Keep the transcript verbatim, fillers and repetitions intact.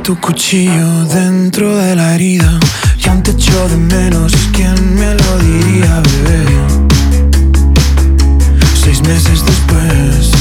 tu cuchillo dentro de la herida. Y aún te echo de menos, ¿quién me lo diría, bebé? Seis meses después